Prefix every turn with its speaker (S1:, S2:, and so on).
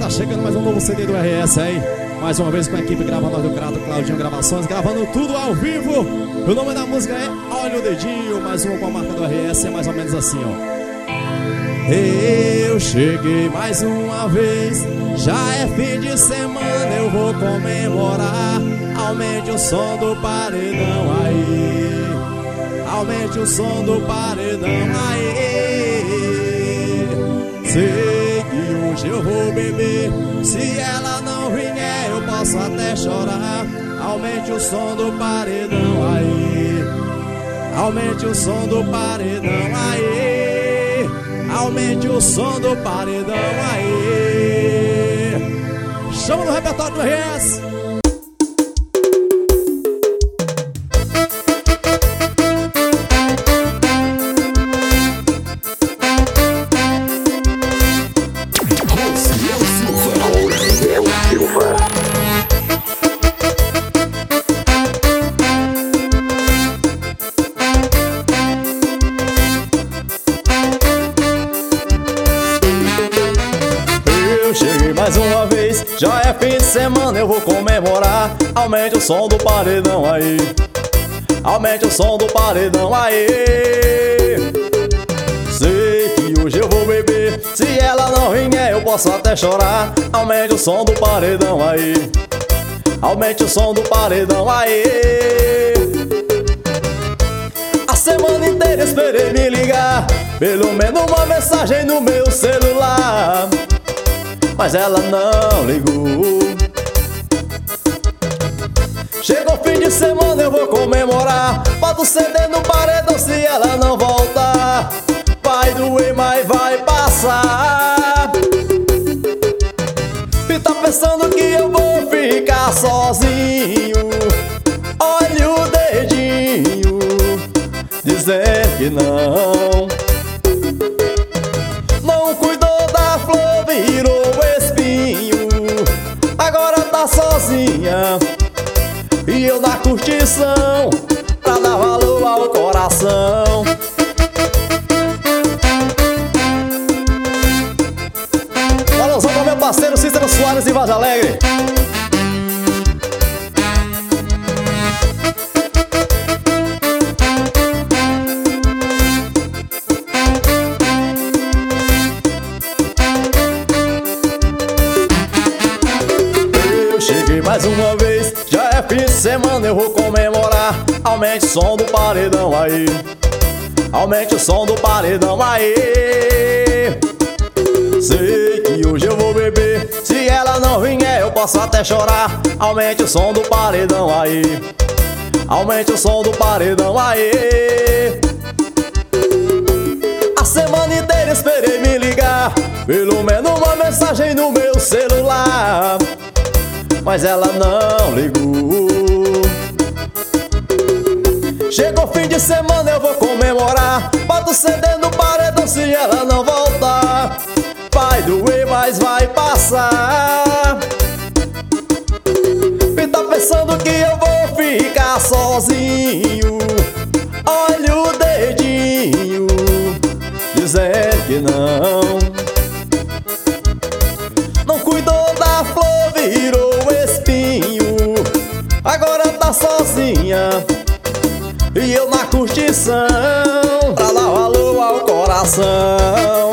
S1: Tá chegando mais um novo CD do RS aí. Mais uma vez com a equipe gravando do Claudinho Gravações, gravando tudo ao vivo. O nome da música é Olha o Dedinho. Mais uma com a marca do RS, é mais ou menos assim, ó. Eu cheguei mais uma vez, já é fim de semana, eu vou comemorar. Aumente o som do paredão aí, aumente o som do paredão aí. Sei que hoje eu vou beber, se ela não vier eu posso até chorar. Aumente o som do paredão aí, aumente o som do paredão aí, aumente o som do paredão aí. Chama no repertório do RS. Mais uma vez, já é fim de semana, eu vou comemorar. Aumente o som do paredão aí, aumente o som do paredão aí. Sei que hoje eu vou beber, se ela não vier eu posso até chorar. Aumente o som do paredão aí, aumente o som do paredão aí. A semana inteira esperei me ligar, pelo menos uma mensagem no meu celular, mas ela não ligou. Chegou o fim de semana, eu vou comemorar. Bota o CD no paredão se ela não voltar. Vai doer, mas vai passar. E tá pensando que eu vou ficar sozinho. Olha o dedinho dizendo que não. Não cuidou da flor, virou espinho. Agora tá sozinha e eu na curtição, pra dar valor ao coração. Valorzão pra meu parceiro Cícero Soares e Vaz Alegre. Mais uma vez, já é fim de semana, eu vou comemorar. Aumente o som do paredão aí, aumente o som do paredão aí. Sei que hoje eu vou beber, se ela não vier eu posso até chorar. Aumente o som do paredão aí, aumente o som do paredão aí. A semana inteira esperei me ligar, pelo menos uma mensagem no meu celular, mas ela não ligou. Chegou o fim de semana, eu vou comemorar. Bota o CD no paredão se ela não voltar. Vai doer, mas vai passar. E tá pensando que eu vou ficar sozinho. Olha o dedinho dizendo que não. Não cuidou da flor, virou espinho. Agora tá sozinha e eu na curtição, pra dar valor ao coração.